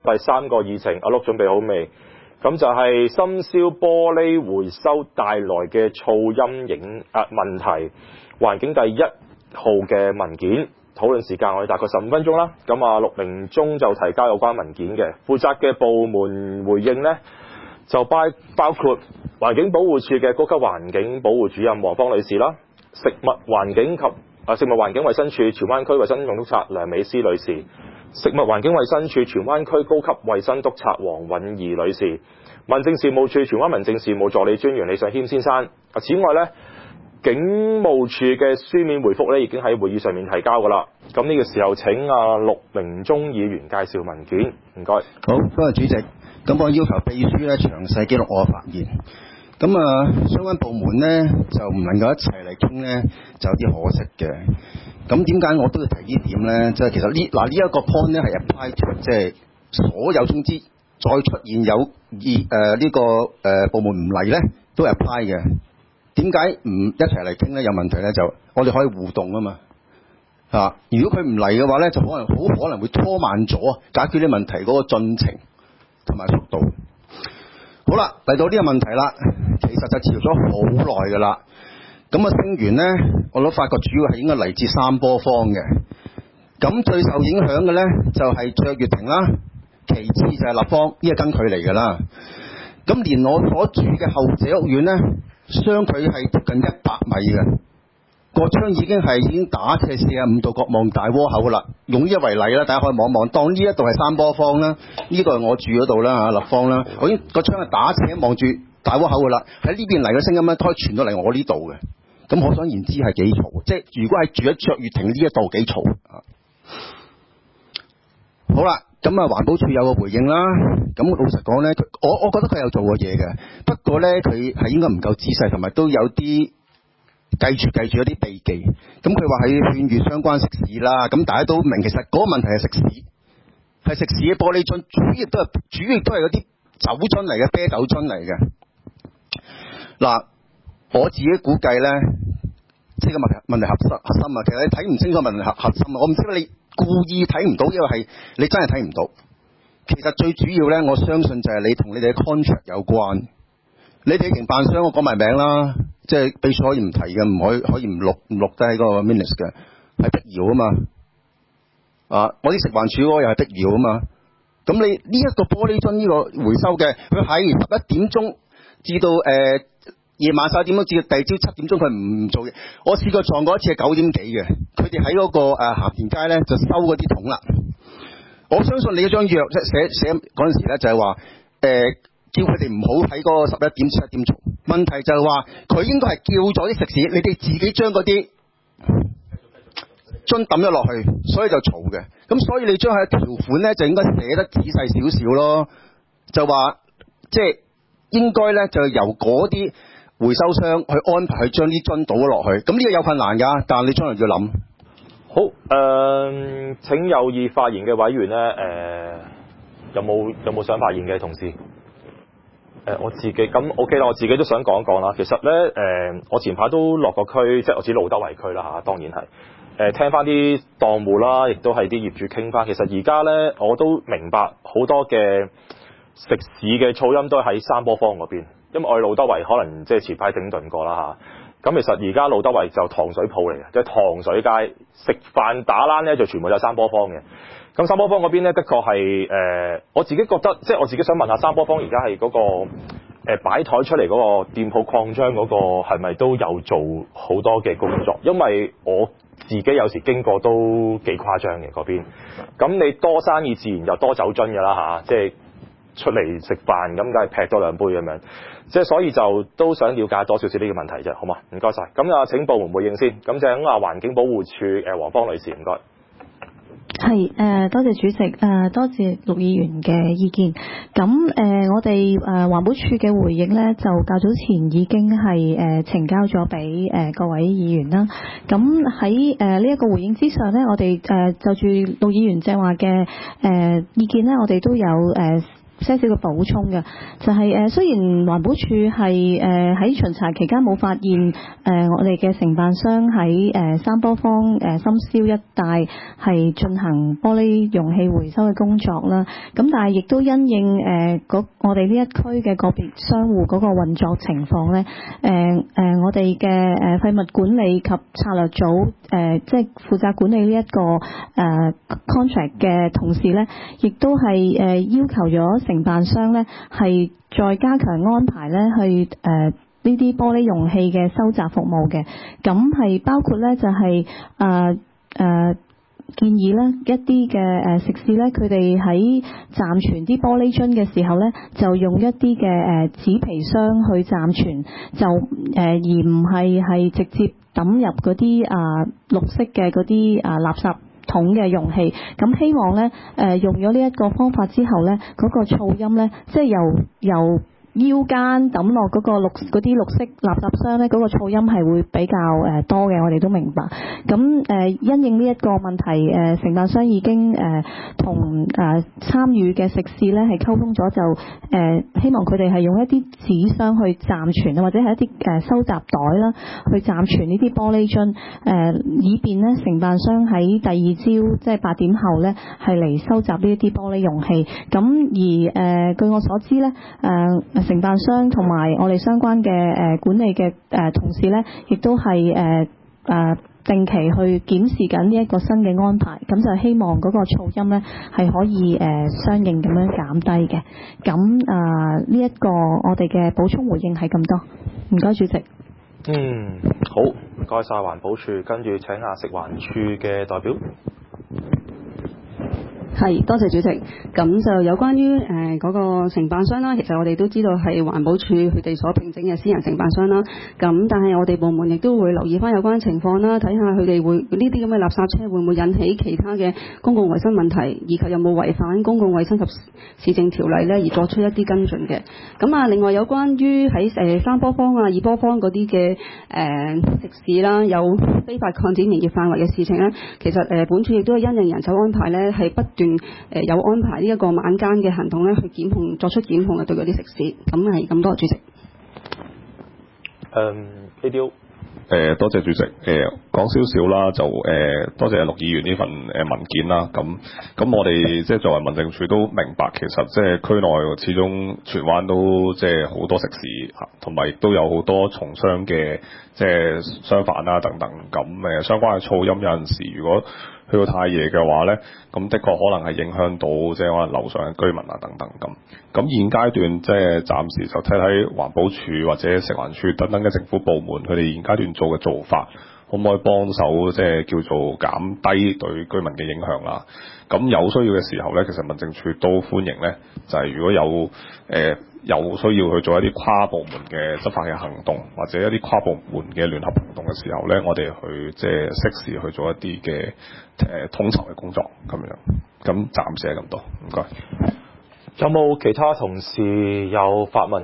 第3個議程，阿碌準備好未？咁就係深宵玻璃回收帶來嘅噪音問題，環境第1號嘅文件。討論時間我哋大概15分鐘啦。咁6零鐘就提交有關文件嘅，負責嘅部門回應呢，就包括環境保護署嘅高級環境保護主任黃芳女士啦，食物環境衞生署荃灣區衞生總督察梁美詩女士，食物環境衞生署荃灣區高級衞生督察黃允儀女士，民政事務處荃灣民政事務助理專員李尚謙先生。此外呢，警務處嘅書面回覆呢已經喺會議上面提交㗎啦。咁呢個時候請陸明忠議員介紹文件，唔該。 好，多謝主席。咁我要求秘書呢詳細記錄我嘅發言。咁相關部門呢就唔能夠一齊嚟傾呢，就有啲可惜嘅。咁點解我都要提呢點呢？即係其實呢一個 point 呢係 apply to 即係所有總之再出現有呢個部門唔嚟呢都 apply 嘅。點解唔一齊嚟傾呢？有問題呢，就我哋可以互動啊嘛。如果佢唔嚟嘅話呢，就好可能會拖慢咗解決啲問題嗰個進程同埋速度。好啦，嚟到呢個問題啦，其實就潮咗好耐㗎啦。咁聲源呢，我都發覺主要係應該嚟自3波方嘅。咁最受影響嘅呢，就係卓越亭啦，其次就係立方，呢個跟佢嚟㗎啦。咁連我所住嘅後者屋苑呢，相距係接近100米嘅，個窗已經打斜45度角望大窩口啦。用呢個為例啦，大家可以望望，當呢一度係3波方啦，呢度係我住嗰度啦立方啦，我已經個窗係打斜望住大窩口噶啦，喺呢邊嚟嘅聲音咧，都可以傳到嚟我呢度嘅。咁可想而知係幾嘈，即係如果係住喺卓越亭呢一度幾嘈啊。好啦，咁環保署有個回應啦。咁老實講咧，我覺得佢有做過嘢嘅，不過咧佢係應該唔夠仔細，同埋都有啲計住有啲避忌。咁佢話係勸喻相關食肆啦。咁大家都明，其實嗰個問題係食肆嘅玻璃樽，主要都係嗰啲酒樽嚟嘅，啤酒樽嚟嘅。嗱，我自己估計咧，即係個問題核心啊。其實你睇唔清楚問題核心啊。我唔知你故意睇唔到，因為係你真係睇唔到。其實最主要咧，我相信就係你同你哋嘅 contract 有關。你哋營辦商我講埋名啦，即係秘書可以唔提嘅，可以唔錄低喺嗰個 minutes 嘅，係碧瑤啊嘛。我啲食環署嗰個又係碧瑤啊嘛。咁你呢一個玻璃樽呢個回收嘅，佢喺11點鐘至到夜晚11點鐘至到第二朝7點鐘，佢唔做嘢。我試過撞過一次係9點幾嘅，佢哋喺嗰個鹹田街咧就收嗰啲桶啦。我相信你嗰張約即係寫嗰陣時咧，就係話叫佢哋唔好喺嗰個11點至1點嘈。問題就係話佢應該係叫咗啲食肆，你哋自己將嗰啲樽抌咗落去，所以就嘈嘅。咁所以你將佢條款咧就應該寫得仔細少少咯，就話即係應該咧就由嗰啲回收商去安排去將啲樽倒咗落去。咁呢個有困難㗎，但係你將來要諗。 好，請有意發言嘅委員咧，有冇想發言嘅同事？我自己咁 OK 啦，我自己都想講一講啦。其實咧，我前排都落個區，即係我指路德圍區啦嚇，當然係聽翻啲檔戶啦，亦都係啲業主傾翻。其實而家咧，我都明白好多嘅食肆嘅噪音都喺3波方嗰邊，因為我哋路德圍可能即係前排整頓過啦嚇。咁其實而家路德圍就糖水鋪嚟嘅，即係糖水街食飯打冷咧就全部有3波方嘅。咁3波方嗰邊咧，的確係我自己覺得，即係我自己想問下3波方而家係嗰個擺台出嚟嗰個店鋪擴張嗰個係咪都有做好多嘅工作？因為我自己有時經過都幾誇張嘅嗰邊。咁你多生意自然就多酒樽㗎啦嚇，即係出嚟食飯咁，梗係劈多2杯咁樣。即係所以就都想了解多少少呢個問題啫，好嘛？唔該晒。咁請部門回應先。咁請環境保護署黃芳女士，唔該。 係多謝主席，多謝陸議員嘅意見。咁我哋環保署嘅回應呢，就較早前已經係呈交咗俾各位議員啦。咁喺呢一個回應之上呢，我哋就住陸議員正話嘅意見呢，我哋都有些少嘅補充嘅，就係雖然環保署係喺巡查期間冇發現我哋嘅承辦商喺三波坊深宵一帶係進行玻璃容器回收嘅工作啦，咁但係亦都因應我哋呢一區嘅個別商戶嗰個運作情況咧，我哋嘅廢物管理及策略組即係負責管理呢一個contract 嘅同事咧，亦都係要求咗承辦商咧係再加強安排咧去呢啲玻璃容器嘅收集服務嘅，咁係包括咧就係建議咧一啲嘅食肆咧，佢哋喺暫存啲玻璃樽嘅時候咧，就用一啲嘅紙皮箱去暫存，就而唔係直接抌入嗰啲綠色嘅嗰啲垃圾桶嘅容器。咁希望咧用咗呢一個方法之後咧，嗰個噪音咧，即係由腰間抌落嗰啲綠色垃圾箱咧，嗰個噪音係會比較多嘅，我哋都明白。咁因應呢一個問題，承辦商已經同參與嘅食肆咧係溝通咗，就希望佢哋係用一啲紙箱去暫存，或者係一啲收集袋啦，去暫存呢啲玻璃樽，以便咧承辦商喺第二朝即係8點後咧係嚟收集呢一啲玻璃容器。咁而據我所知咧，承辦商同埋我哋相關嘅管理嘅同事咧，亦都係定期去檢視緊呢一個新嘅安排，咁就希望嗰個噪音咧係可以相應咁樣減低嘅。咁呢一個我哋嘅補充回應係咁多，唔該主席。 好，唔該晒環保署，跟住請下食環署嘅代表。 係，多謝主席。咁就有關於嗰個承辦商啦，其實我哋都知道係環保署佢哋所聘請嘅私人承辦商啦。咁但係我哋部門亦都會留意翻有關情況啦，睇下佢哋會呢啲咁嘅垃圾車會唔會引起其他嘅公共衛生問題，以及有冇違反公共衛生及市政條例呢，而作出一啲跟進嘅。咁另外有關於喺三波坊二波坊嗰啲嘅食肆啦，有非法擴展營業範圍嘅事情呢，其實本署亦都係因應人手安排呢，係不斷有安排呢一個晚間嘅行動咧，去作出檢控嘅對嗰啲食肆。咁係咁多，主席。 ADO。 多謝主席。講少少啦，就多謝陸議員呢份文件啦。咁我哋即係作為民政處都明白，其實即係區內始終荃灣都即係好多食肆嚇，同埋亦都有好多從商嘅即係商販啦等等。咁相關嘅噪音有陣時，如果去到太夜嘅話咧，咁的確可能係影響到即係可能樓上嘅居民啊等等咁。咁現階段即係暫時就睇睇環保署或者食環署等等嘅政府部門，佢哋現階段做嘅做法，可唔可以幫手即係叫做減低對居民嘅影響啦？咁有需要嘅時候咧，其實民政處都歡迎咧，就係如果有需要去做一啲跨部門嘅執法嘅行動，或者一啲跨部門嘅聯合行動嘅時候咧，我哋去即係適時去做一啲嘅統籌嘅工作咁樣。咁暫時係咁多，唔該。 有冇其他同事有發問？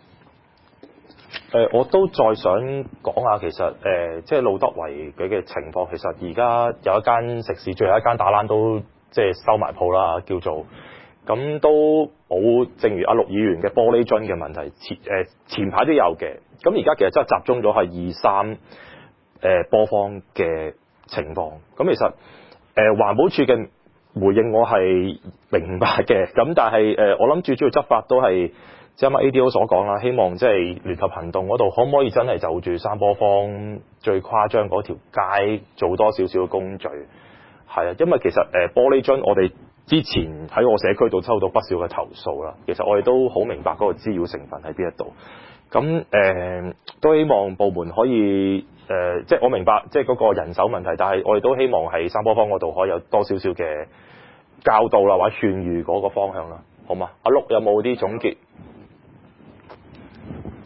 我都再想講下，其實即係路德圍佢嘅情況，其實而家有一間食肆，最後一間打冷都即係收埋鋪啦，叫做咁都冇。正如阿陸議員嘅玻璃樽嘅問題，前排都有嘅。咁而家其實真係集中咗係2、3波坊嘅情況。咁其實環保署嘅回應我係明白嘅，咁但係我諗最主要執法都係即係啱啱 ADO 所講啦，希望即係聯合行動嗰度可唔可以真係就住三波坊最誇張嗰條街做多少少嘅工序，係啊，因為其實玻璃樽我哋之前喺我社區度收到不少嘅投訴啦，其實我哋都好明白嗰個滋擾成分喺邊一度，咁都希望部門可以即係我明白即係嗰個人手問題，但係我哋都希望喺三波坊嗰度可以有多少少嘅教導啦，或者勸喻嗰個方向啦，好嘛？阿陸有冇啲總結？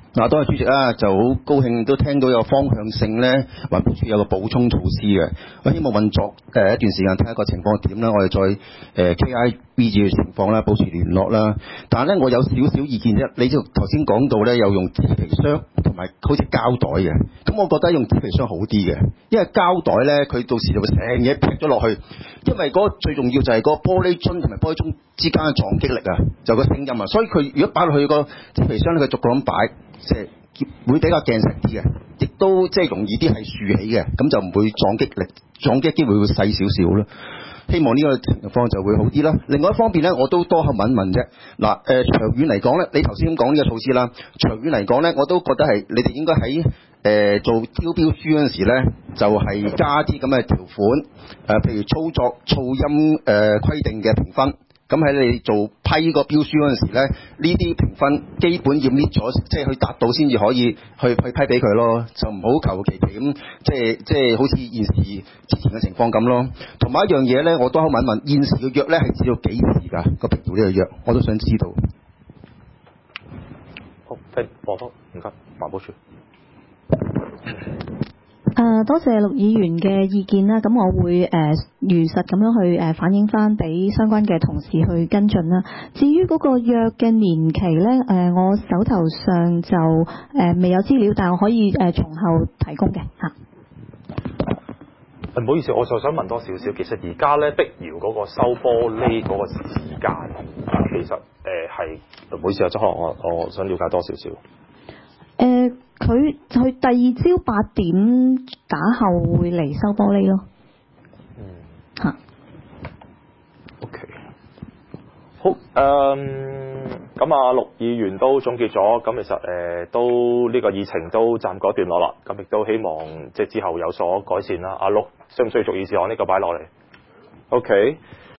多謝主席啦，就好高興都聽到有方向性咧，環保署有個補充措施嘅。我希望運作一段時間睇下個情況點啦，我哋再KIV 嘅情況啦，保持聯絡啦。但係咧，我有少少意見啫。你就頭先講到咧，有用紙皮箱同埋好似膠袋嘅，咁我覺得用紙皮箱好啲嘅，因為膠袋咧佢到時就會成嘢劈咗落去，因為嗰個最重要就係嗰個玻璃樽同埋玻璃樽之間嘅撞擊力啊，就個聲音啊，所以佢如果擺落去個紙皮箱咧，佢逐個咁擺。即係會比較鏡實啲嘅，亦都即係容易啲係豎起嘅，咁就唔會撞擊機會會細少少咯。希望呢個情況就會好啲啦。另外一方面咧，我都多口問一問啫。嗱，長遠嚟講咧，你頭先講呢個措施啦，長遠嚟講咧，我都覺得係你哋應該喺做招標書嗰陣時咧，就係加啲咁嘅條款，譬如操作、噪音規定嘅評分。咁喺你做批個標書嗰陣時咧，呢啲評分基本要搣咗，即係去達到先至可以去批俾佢咯，就唔好求其其咁，即係好似現時之前嘅情況咁咯。同埋一樣嘢咧，我都想問問，現時嘅約咧係至到幾時㗎？個評估呢個約，我都想知道。 好，播多唔該，環保署。 多謝陸議員嘅意見啦，咁我會如實咁樣去反映翻俾相關嘅同事去跟進啦。至於嗰個約嘅年期咧，我手頭上就未有資料，但我可以從後提供嘅嚇。 唔好意思，我就想問多少少，其實而家咧碧瑤嗰個收玻璃嗰個時間，其實係唔好意思啊，即可能我想了解多少少。 佢第二朝8點打後會嚟收玻璃咯。嚇。 OK。好，咁啊，陸議員都總結咗，咁其實都呢個議程都暫告一段落啦。咁亦都希望即係之後有所改善啦。阿陸需唔需要逐議事項呢個擺落嚟 ？OK。